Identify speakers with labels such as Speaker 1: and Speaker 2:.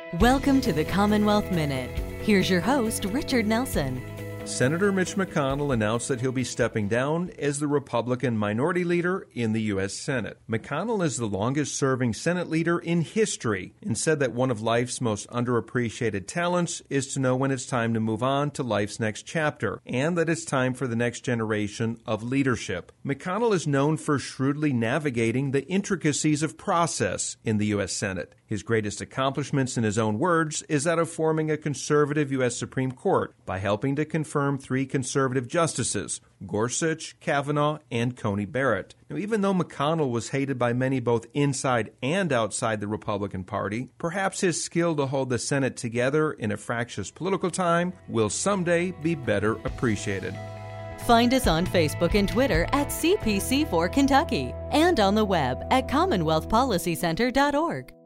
Speaker 1: Welcome to the Commonwealth Minute. Here's your host, Richard Nelson.
Speaker 2: Senator Mitch McConnell announced that he'll be stepping down as the Republican minority leader in the U.S. Senate. McConnell is the longest-serving Senate leader in history and said that one of life's most underappreciated talents is to know when it's time to move on to life's next chapter and that it's time for the next generation of leadership. McConnell is known for shrewdly navigating the intricacies of process in the U.S. Senate. His greatest accomplishments, in his own words, is that of forming a conservative U.S. Supreme Court by helping to confirm 3 conservative justices, Gorsuch, Kavanaugh, and Coney Barrett. Now, even though McConnell was hated by many both inside and outside the Republican Party, perhaps his skill to hold the Senate together in a fractious political time will someday be better appreciated.
Speaker 1: Find us on Facebook and Twitter at CPC4 Kentucky and on the web at CommonwealthPolicyCenter.org.